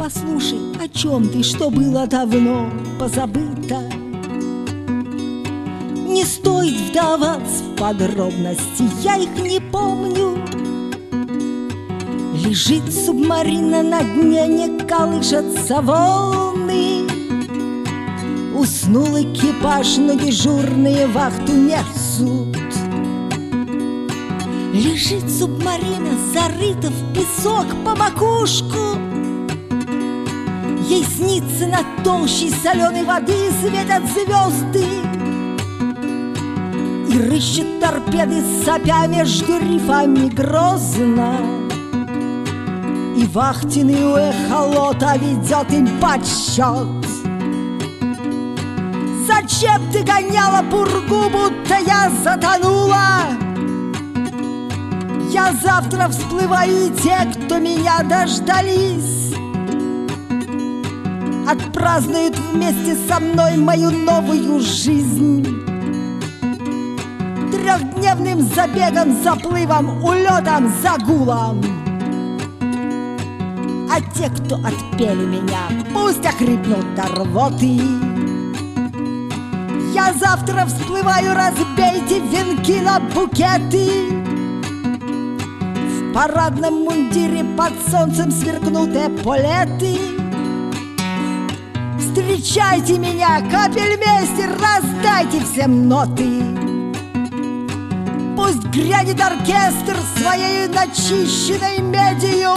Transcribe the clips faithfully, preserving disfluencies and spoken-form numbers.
Послушай, о чем ты, что было давно позабыто. Не стоит вдаваться в подробности, я их не помню. Лежит субмарина на дне, не колышатся волны. Уснул экипаж, но дежурные вахту несут. Лежит субмарина, зарыта в песок по макушку. Ей снится над толщей соленой воды светят звезды. И рыщет торпеды, сопя между рифами грозно. И вахтенный у эхолота ведет им подсчет. Зачем ты гоняла пургу, будто я затонула? Я завтра всплываю, и те, кто меня дождались, отпразднуют вместе со мной мою новую жизнь. Трехдневным забегом, заплывом, улетом, загулом. А те, кто отпели меня, пусть охрипнут до рвоты. Я завтра всплываю, разбейте венки на букеты. В парадном мундире под солнцем сверкнут эполеты. Встречайте меня, капельмейстер, раздайте всем ноты. Пусть грянет оркестр своей начищенной медью.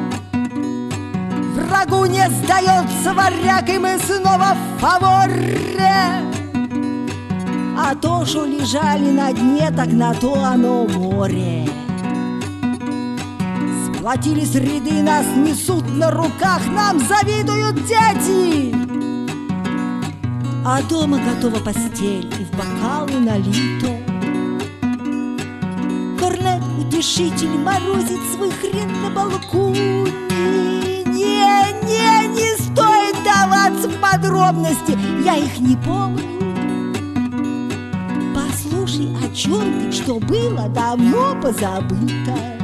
Врагу не сдается варяг, и мы снова в фаворе. А то, что лежали на дне, так на то оно море. Сплотились ряды, нас несут на руках, нам завидуют дети. А дома готова постель, и в бокалы налито. Корнет, утешитель, морозит свой хрен на балконе. Не, не, не стоит даваться в подробности, я их не помню. Послушай, о чем ты, что было давно позабыто.